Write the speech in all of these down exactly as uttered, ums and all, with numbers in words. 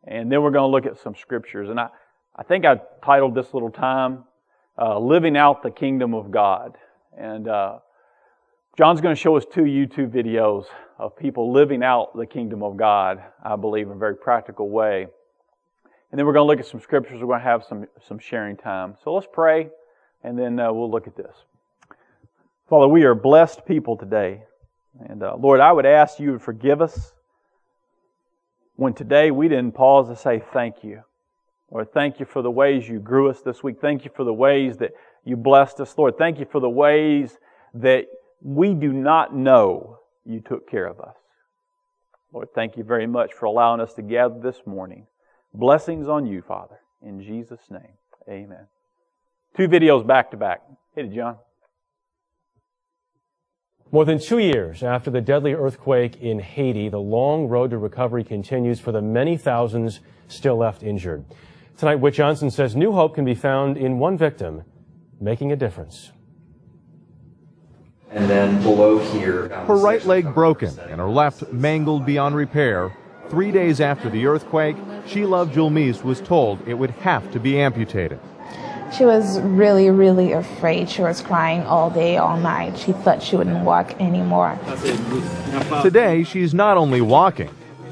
And then we're going to look at some scriptures. And I, I think I titled this little time, uh, Living Out the Kingdom of God. And uh, John's going to show us two YouTube videos of people living out the kingdom of God, I believe, in a very practical way. And then we're going to look at some scriptures. We're going to have some, some sharing time. So let's pray, and then uh, we'll look at this. Father, we are blessed people today. And uh, Lord, I would ask you to forgive us when today we didn't pause to say thank you. Lord, thank you for the ways you grew us this week. Thank you for the ways that you blessed us. Lord, thank you for the ways that we do not know you took care of us. Lord, thank you very much for allowing us to gather this morning. Blessings on you, Father. In Jesus' name, amen. Two videos back to back. Hit it, John. More than two years after the deadly earthquake in Haiti, the long road to recovery continues for the many thousands still left injured. Tonight, Whit Johnson says new hope can be found in one victim making a difference. And then below here, her right leg broken and her left mangled beyond repair. Three days after the earthquake, Sheila Julmise was told it would have to be amputated. She was really, really afraid. She was crying all day, all night. She thought she wouldn't walk anymore. Today, she's not only walking.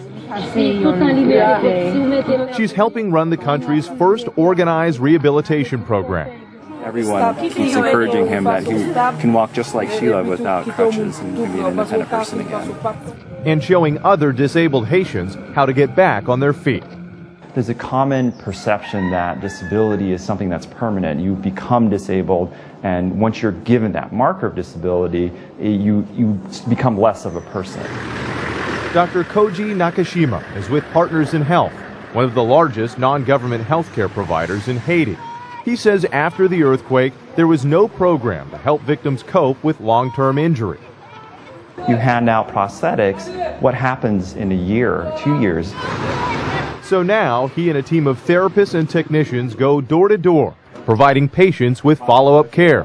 She's helping run the country's first organized rehabilitation program. Everyone keeps encouraging him that he can walk just like Sheila without crutches and can be an independent person again. And showing other disabled Haitians how to get back on their feet. There's a common perception that disability is something that's permanent. You become disabled, and once you're given that marker of disability, you, you become less of a person. Doctor Koji Nakashima is with Partners in Health, one of the largest non-government healthcare providers in Haiti. He says after the earthquake, there was no program to help victims cope with long-term injury. You hand out prosthetics. What happens in a year, two years? So now, he and a team of therapists and technicians go door to door, providing patients with follow-up care.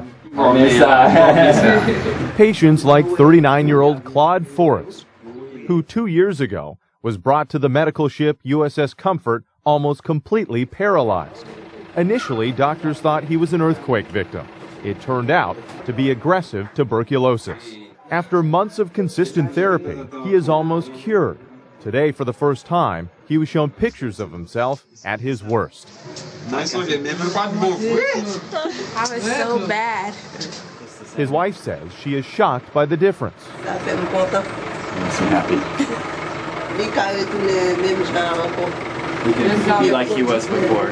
Patients like thirty-nine-year-old Claude Forrest, who two years ago was brought to the medical ship U S S Comfort almost completely paralyzed. Initially, doctors thought he was an earthquake victim. It turned out to be aggressive tuberculosis. After months of consistent therapy, he is almost cured. Today, for the first time, he was shown pictures of himself at his worst. I was so bad. His wife says she is shocked by the difference. Makes me happy. He can be like he was before.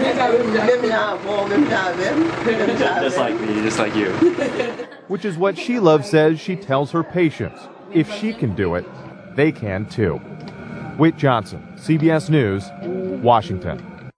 Just like me, just like you. Which is what Sheila says she tells her patients. If she can do it, they can too. Whit Johnson, C B S News, Washington.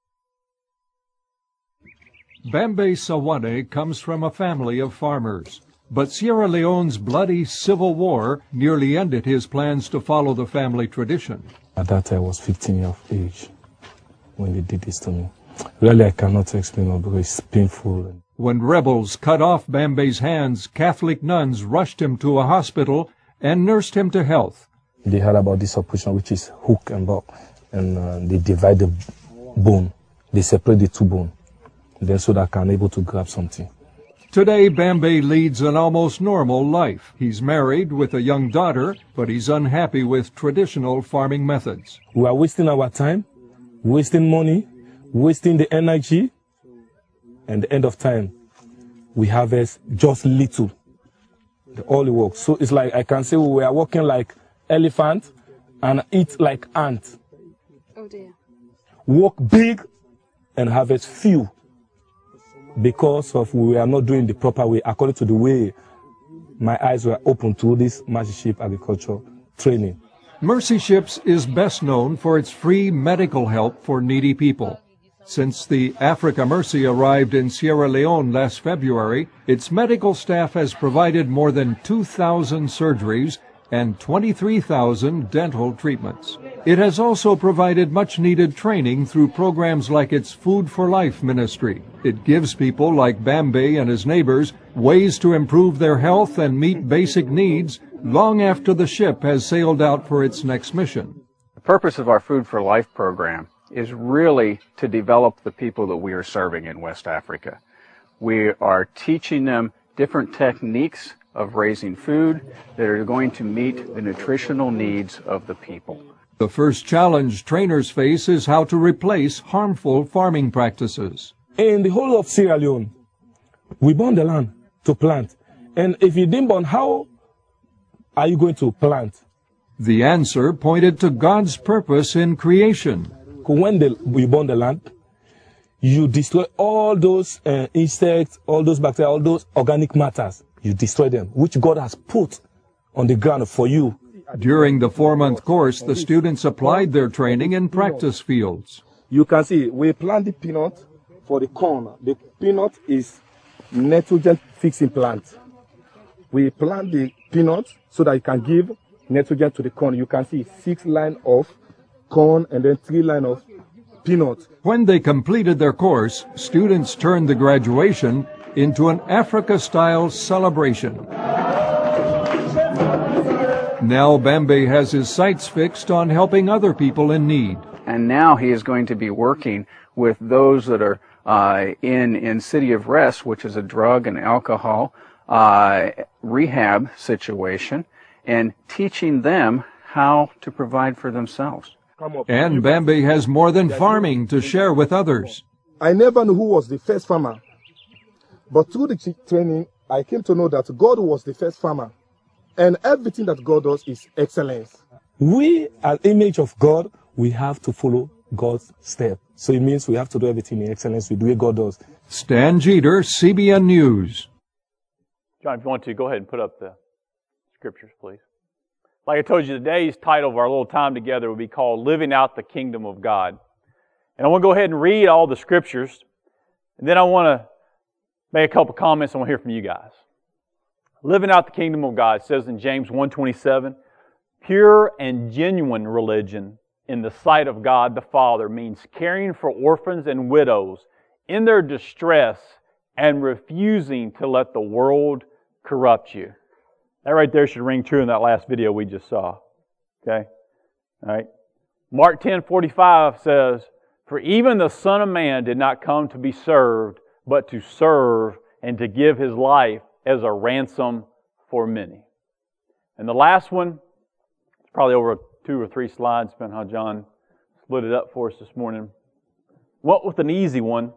Bambe Sawane comes from a family of farmers. But Sierra Leone's bloody civil war nearly ended his plans to follow the family tradition. At that time, I was fifteen years of age when they did this to me. Really, I cannot explain it because it's painful. When rebels cut off Bambe's hands, Catholic nuns rushed him to a hospital and nursed him to health. They heard about this operation, which is hook and bob, and uh, they divide the bone. They separate the two bones, then so that I can able to grab something. Today, Bambe leads an almost normal life. He's married with a young daughter, but he's unhappy with traditional farming methods. We are wasting our time, wasting money, wasting the energy, and at the end of time, we harvest just little, the all the work. So it's like I can say we are working like elephant and eat like ant. Oh dear. Work big and harvest few. Because of we are not doing the proper way, according to the way my eyes were open to this Mercy Ship agriculture training. Mercy Ships is best known for its free medical help for needy people. Since the Africa Mercy arrived in Sierra Leone last February, its medical staff has provided more than two thousand surgeries and twenty-three thousand dental treatments. It has also provided much-needed training through programs like its Food for Life ministry. It gives people like Bambe and his neighbors ways to improve their health and meet basic needs long after the ship has sailed out for its next mission. The purpose of our Food for Life program is really to develop the people that we are serving in West Africa. We are teaching them different techniques of raising food that are going to meet the nutritional needs of the people. The first challenge trainers face is how to replace harmful farming practices. In the whole of Sierra Leone, we burn the land to plant. And if you didn't burn, how are you going to plant? The answer pointed to God's purpose in creation. When the, we burn the land, you destroy all those uh, insects, all those bacteria, all those organic matters. You destroy them, which God has put on the ground for you. During the four-month course, the students applied their training in practice fields. You can see we plant the peanut for the corn. The peanut is nitrogen-fixing plant. We plant the peanut so that it can give nitrogen to the corn. You can see six lines of corn and then three lines of peanut. When they completed their course, students turned the graduation into an Africa-style celebration. Now Bambe has his sights fixed on helping other people in need. And now he is going to be working with those that are uh, in, in City of Rest, which is a drug and alcohol uh, rehab situation, and teaching them how to provide for themselves. And Bambe has more than farming to share with others. I never knew who was the first farmer. But through the training, I came to know that God was the first farmer. And everything that God does is excellence. We, as image of God, we have to follow God's step. So it means we have to do everything in excellence with the way God does. Stan Jeter, C B N News. John, if you want to, go ahead and put up the scriptures, please. Like I told you, today's title of our little time together will be called Living Out the Kingdom of God. And I want to go ahead and read all the scriptures, and then I want to make a couple comments. I want to hear from you guys. Living out the kingdom of God, it says in James one twenty-seven, pure and genuine religion in the sight of God the Father means caring for orphans and widows in their distress and refusing to let the world corrupt you. That right there should ring true in that last video we just saw. Okay? All right. Mark ten forty-five says, for even the Son of Man did not come to be served, but to serve and to give His life as a ransom for many. And the last one, it's probably over two or three slides, depending on how John split it up for us this morning. What with an easy one,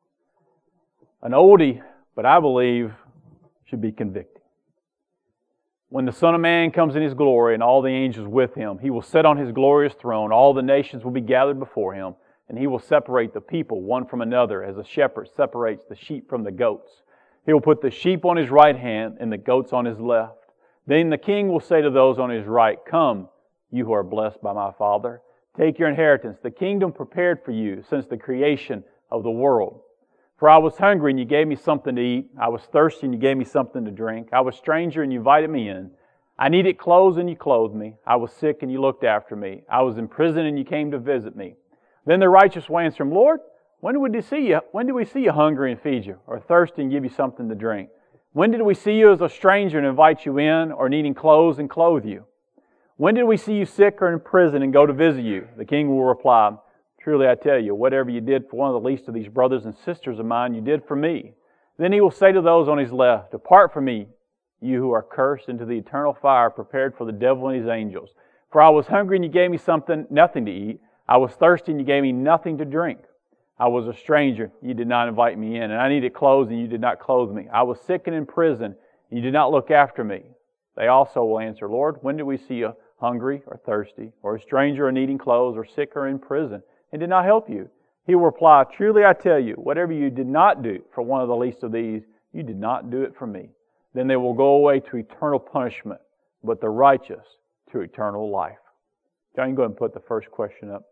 an oldie, but I believe should be convicting. When the Son of Man comes in His glory and all the angels with Him, He will sit on His glorious throne. All the nations will be gathered before Him, and He will separate the people one from another as a shepherd separates the sheep from the goats. He will put the sheep on His right hand and the goats on His left. Then the King will say to those on His right, come, you who are blessed by my Father. Take your inheritance, the kingdom prepared for you since the creation of the world. For I was hungry and you gave me something to eat. I was thirsty and you gave me something to drink. I was a stranger and you invited me in. I needed clothes and you clothed me. I was sick and you looked after me. I was in prison and you came to visit me. Then the righteous will answer Him, Lord, when did we see you? When did we see you hungry and feed you, or thirsty and give you something to drink? When did we see you as a stranger and invite you in, or needing clothes and clothe you? When did we see you sick or in prison and go to visit you? The King will reply, truly I tell you, whatever you did for one of the least of these brothers and sisters of mine, you did for me. Then He will say to those on His left, depart from me, you who are cursed, into the eternal fire prepared for the devil and his angels. For I was hungry and you gave me something, nothing to eat. I was thirsty and you gave me nothing to drink. I was a stranger, you did not invite me in, and I needed clothes, and you did not clothe me. I was sick and in prison, and you did not look after me. They also will answer, Lord, when did we see you hungry or thirsty, or a stranger or needing clothes, or sick or in prison, and did not help you? He will reply, truly I tell you, whatever you did not do for one of the least of these, you did not do it for me. Then they will go away to eternal punishment, but the righteous to eternal life. John, you can go ahead and put the first question up.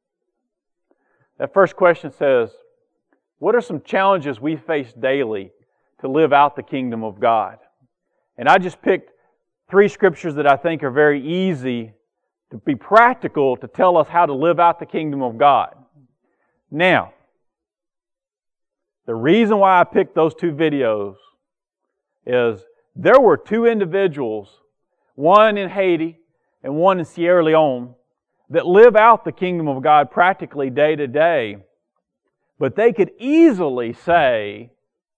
That first question says, what are some challenges we face daily to live out the kingdom of God? And I just picked three scriptures that I think are very easy to be practical to tell us how to live out the kingdom of God. Now, the reason why I picked those two videos is there were two individuals, one in Haiti and one in Sierra Leone, that live out the kingdom of God practically day to day, but they could easily say,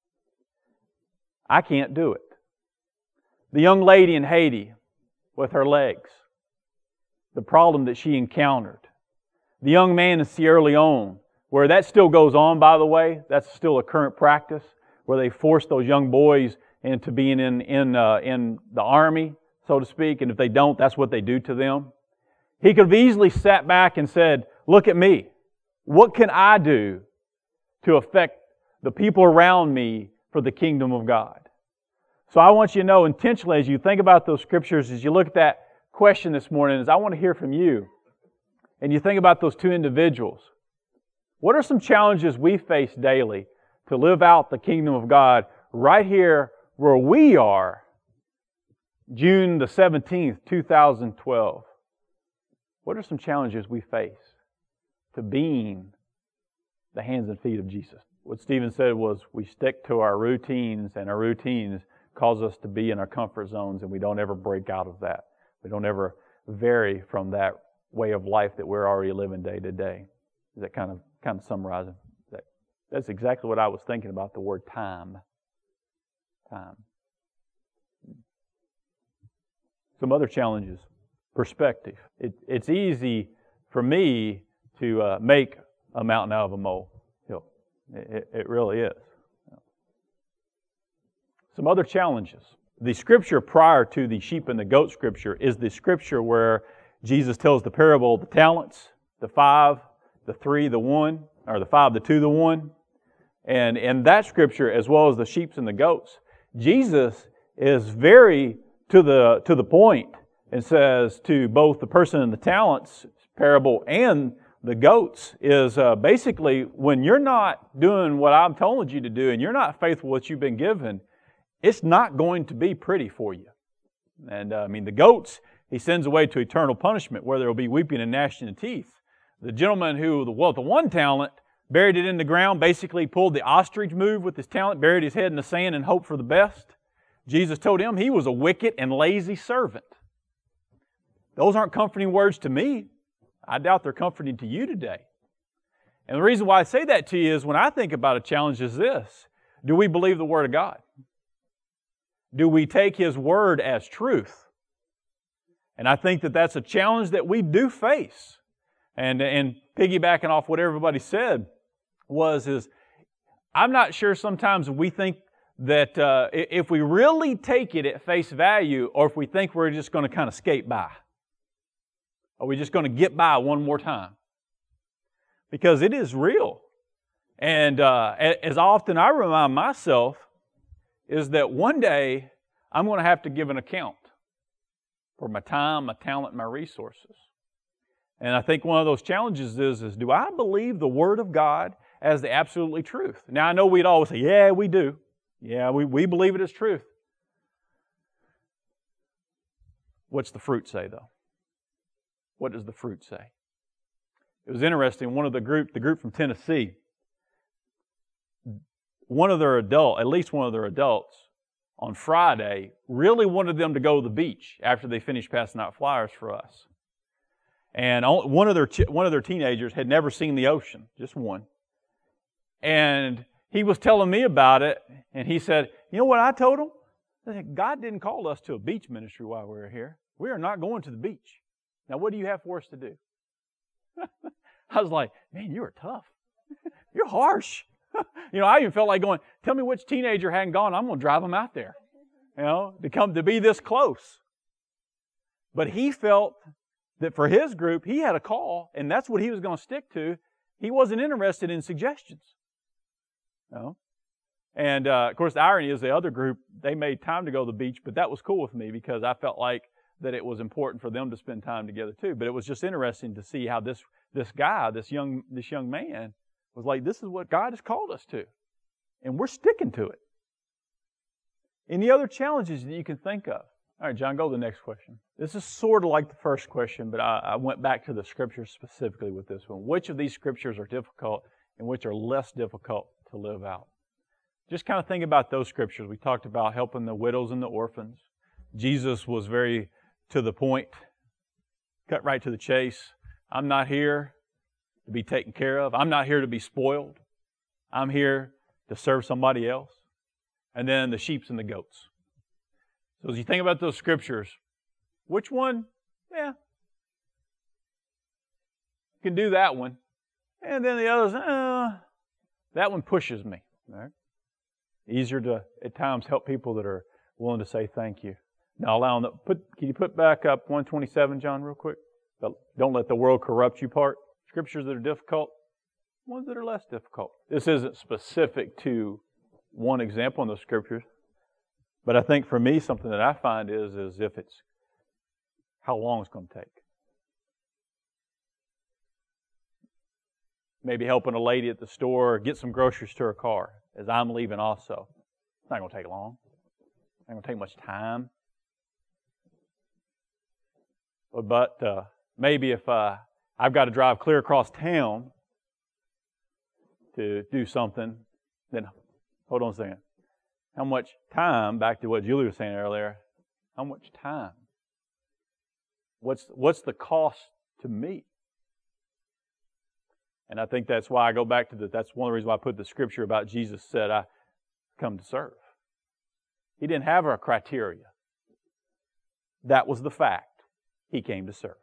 I can't do it. The young lady in Haiti with her legs, the problem that she encountered. The young man in Sierra Leone, where that still goes on, by the way, that's still a current practice, where they force those young boys into being in, in, uh, in the army, so to speak, and if they don't, that's what they do to them. He could have easily sat back and said, look at me. What can I do to affect the people around me for the kingdom of God? So I want you to know intentionally as you think about those scriptures, as you look at that question this morning, is I want to hear from you. And you think about those two individuals. What are some challenges we face daily to live out the kingdom of God right here where we are, June the seventeenth, two thousand twelve? What are some challenges we face to being the hands and feet of Jesus? What Stephen said was we stick to our routines, and our routines cause us to be in our comfort zones, and we don't ever break out of that. We don't ever vary from that way of life that we're already living day to day. Is that kind of kind of summarizing? That, that's exactly what I was thinking about the word time. Time. Some other challenges. Perspective. It, it's easy for me to uh, make a mountain out of a molehill. It, it really is. Some other challenges. The scripture prior to the sheep and the goat scripture is the scripture where Jesus tells the parable of the talents, the five, the three, the one, or the five, the two, the one. And in that scripture, as well as the sheep and the goats, Jesus is very to the to the point and says to both the person in the talents parable and the goats is uh, basically when you're not doing what I'm telling you to do and you're not faithful what you've been given, it's not going to be pretty for you. And uh, I mean, the goats, he sends away to eternal punishment where there will be weeping and gnashing of teeth. The gentleman who, the, well, the one talent, buried it in the ground, basically pulled the ostrich move with his talent, buried his head in the sand and hoped for the best. Jesus told him he was a wicked and lazy servant. Those aren't comforting words to me. I doubt they're comforting to you today. And the reason why I say that to you is when I think about a challenge is this. Do we believe the Word of God? Do we take His Word as truth? And I think that that's a challenge that we do face. And, and piggybacking off what everybody said was, is I'm not sure sometimes we think that uh, if we really take it at face value or if we think we're just going to kind of skate by. Are we just going to get by one more time? Because it is real. And uh, as often I remind myself is that one day I'm going to have to give an account for my time, my talent, my resources. And I think one of those challenges is, is do I believe the Word of God as the absolutely truth? Now I know we'd always say, yeah, we do. Yeah, we, we believe it as truth. What's the fruit say though? What does the fruit say? It was interesting, one of the group, the group from Tennessee, one of their adult, at least one of their adults, on Friday, really wanted them to go to the beach after they finished passing out flyers for us. And one of their one of their teenagers had never seen the ocean, just one. And he was telling me about it, and he said, you know what I told him? I said, God didn't call us to a beach ministry while we were here. We are not going to the beach. Now, what do you have for us to do? I was like, man, you are tough. You're harsh. You know, I even felt like going, tell me which teenager hadn't gone. I'm going to drive them out there, you know, to come to be this close. But he felt that for his group, he had a call, and that's what he was going to stick to. He wasn't interested in suggestions. You know? And, uh, of course, the irony is the other group, they made time to go to the beach, but that was cool with me because I felt like that it was important for them to spend time together too. But it was just interesting to see how this this guy, this young this young man, was like, this is what God has called us to. And we're sticking to it. Any other challenges that you can think of? All right, John, go to the next question. This is sort of like the first question, but I, I went back to the scriptures specifically with this one. Which of these scriptures are difficult and which are less difficult to live out? Just kind of think about those scriptures. We talked about helping the widows and the orphans. Jesus was very to the point, cut right to the chase. I'm not here to be taken care of. I'm not here to be spoiled. I'm here to serve somebody else. And then the sheep and the goats. So as you think about those scriptures, which one? Yeah. You can do that one. And then the others, uh, that one pushes me. All right? Easier to, at times, help people that are willing to say thank you. Now, allow them, put, can you put back up one twenty-seven, John, real quick? The, don't let the world corrupt you part. Scriptures that are difficult, ones that are less difficult. This isn't specific to one example in the scriptures, but I think for me, something that I find is, is if it's how long it's going to take. Maybe helping a lady at the store get some groceries to her car as I'm leaving also. It's not going to take long. It's not going to take much time. But uh, maybe if uh, I've got to drive clear across town to do something, then hold on a second. How much time, back to what Julie was saying earlier, how much time? What's, what's the cost to me? And I think that's why I go back to the, that's one of the reasons why I put the scripture about Jesus said, I come to serve. He didn't have a criteria. That was the fact. He came to serve.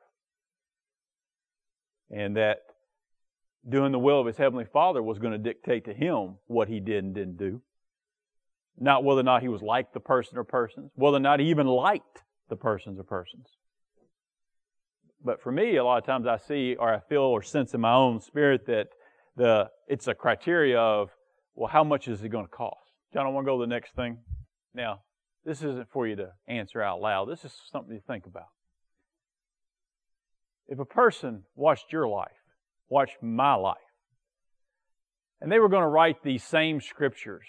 And that doing the will of His Heavenly Father was going to dictate to Him what He did and didn't do. Not whether or not He was like the person or persons, whether or not He even liked the persons or persons. But for me, a lot of times I see or I feel or sense in my own spirit that the it's a criteria of, well, how much is it going to cost? John, I want to go to the next thing. Now, this isn't for you to answer out loud. This is something to think about. If a person watched your life, watched my life, and they were going to write these same scriptures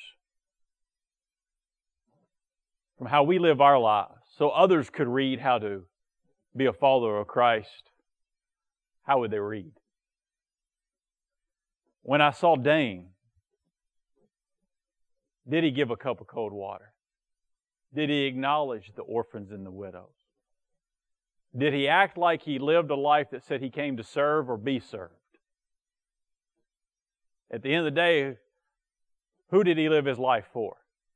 from how we live our lives so others could read how to be a follower of Christ, how would they read? When I saw Dane, did he give a cup of cold water? Did he acknowledge the orphans and the widows? Did he act like he lived a life that said he came to serve or be served? At the end of the day, who did he live his life for?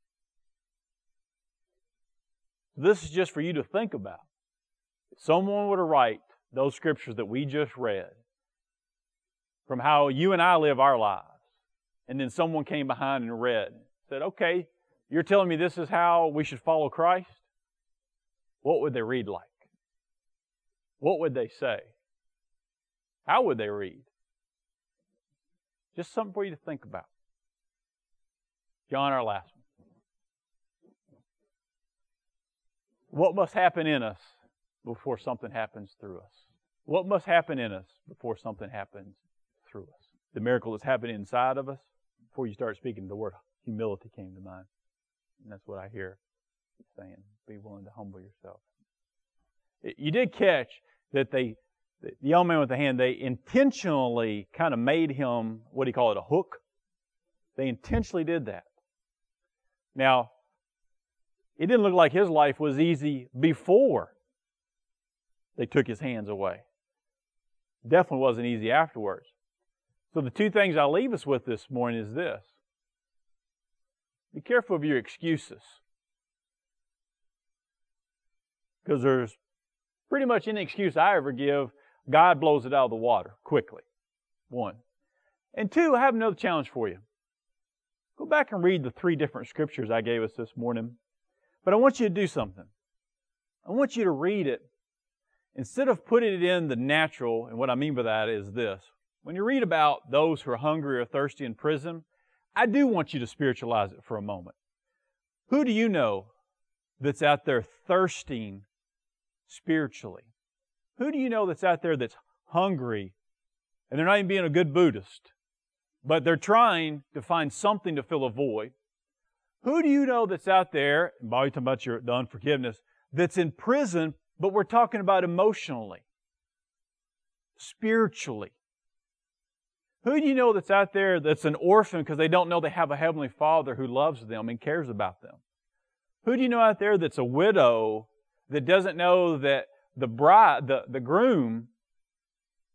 This is just for you to think about. If someone were to write those scriptures that we just read from how you and I live our lives, and then someone came behind and read, said, okay, you're telling me this is how we should follow Christ? What would they read like? What would they say? How would they read? Just something for you to think about. John, our last one. What must happen in us before something happens through us? What must happen in us before something happens through us? The miracle that's happening inside of us, before you start speaking, the word humility came to mind. And that's what I hear saying. Be willing to humble yourself. You did catch that they, the young man with the hand, they intentionally kind of made him, what do you call it, a hook? They intentionally did that. Now, it didn't look like his life was easy before they took his hands away. Definitely wasn't easy afterwards. So the two things I'll leave us with this morning is this. Be careful of your excuses. Because there's pretty much any excuse I ever give, God blows it out of the water quickly. One. And two, I have another challenge for you. Go back and read the three different scriptures I gave us this morning. But I want you to do something. I want you to read it. Instead of putting it in the natural, and what I mean by that is this. When you read about those who are hungry or thirsty in prison, I do want you to spiritualize it for a moment. Who do you know that's out there thirsting spiritually? Who do you know that's out there that's hungry, and they're not even being a good Buddhist, but they're trying to find something to fill a void? Who do you know that's out there, and Bobby talking about your, the unforgiveness, that's in prison, but we're talking about emotionally, spiritually? Who do you know that's out there that's an orphan because they don't know they have a Heavenly Father who loves them and cares about them? Who do you know out there that's a widow that doesn't know that the bride, the, the groom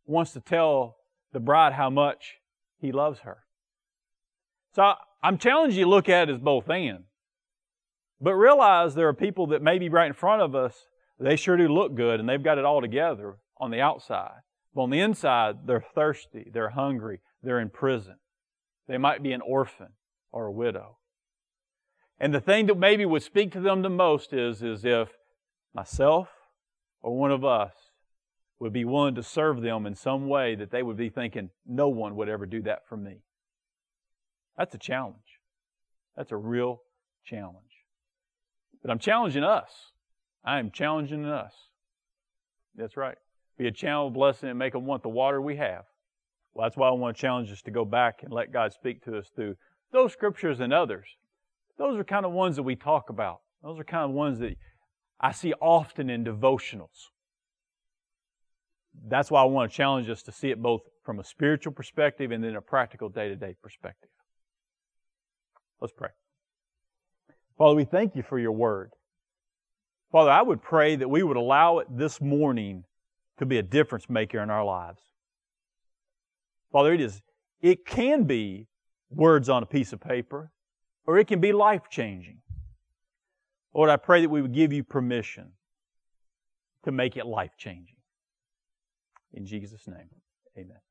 wants to tell the bride how much He loves her. So I'm challenging you to look at it as both and. But realize there are people that may be right in front of us, they sure do look good and they've got it all together on the outside. But on the inside, they're thirsty, they're hungry, they're in prison. They might be an orphan or a widow. And the thing that maybe would speak to them the most is, is if myself or one of us would be willing to serve them in some way that they would be thinking, no one would ever do that for me. That's a challenge. That's a real challenge. But I'm challenging us. I am challenging us. That's right. Be a channel of blessing and make them want the water we have. Well, that's why I want to challenge us to go back and let God speak to us through those scriptures and others. Those are kind of ones that we talk about. Those are kind of ones that I see often in devotionals. That's why I want to challenge us to see it both from a spiritual perspective and then a practical day-to-day perspective. Let's pray. Father, we thank You for Your Word. Father, I would pray that we would allow it this morning to be a difference maker in our lives. Father, it is, it can be words on a piece of paper, or it can be life-changing. Lord, I pray that we would give You permission to make it life-changing. In Jesus' name, amen.